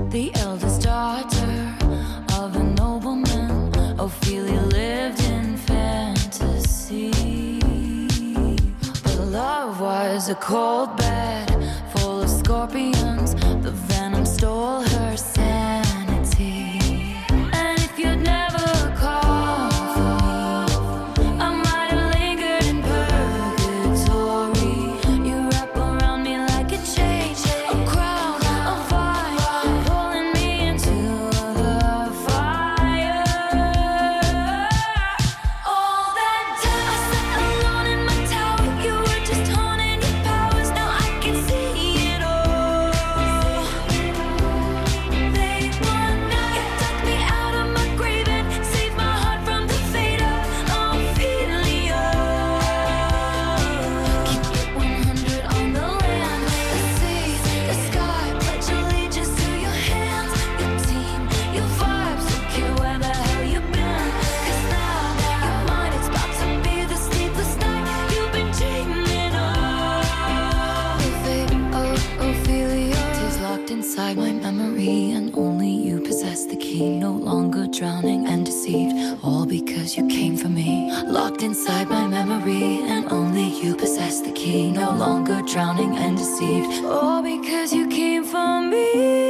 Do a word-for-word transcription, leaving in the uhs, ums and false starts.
the eldest daughter of a nobleman. Ophelia lived in fantasy, but love was a cold bed full of scorpions. The venom stole her sanity. And if you'd never called for me, I might have lingered in purgatory. You wrap around me like a chain, a crown of fire, pulling me into the fire. All that time I sat alone in my tower, you were just honing your powers. Now I can see it all. Late one night, you dug me out of my grave and saved my heart from the fate of Ophelia. Keep it one hundred on the land, the sea, the sky. Pledge allegiance to your hands, your team, your vibes. Don't care where the hell you've been, 'cause now you're mine. It's about to be the sleepless night you've been dreaming of. The fate of Ophelia is locked inside my memory, and only you possess the key. No longer drowning and deceived, all because you came for me. Locked inside my memory, and only you possess the key. No longer drowning and deceived, all because you came for me.